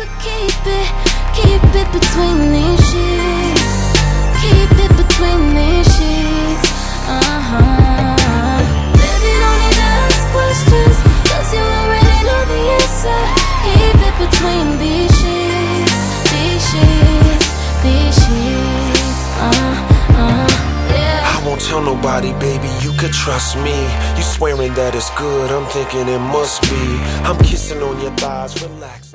So keep it between these sheets. Keep it between these sheets. Baby, don't need to ask questions, 'cause you already know the answer. Keep it between these sheets. These sheets. These sheets. Yeah. I won't tell nobody, baby, you could trust me. You swearing that it's good, I'm thinking it must be. I'm kissing on your thighs, relax.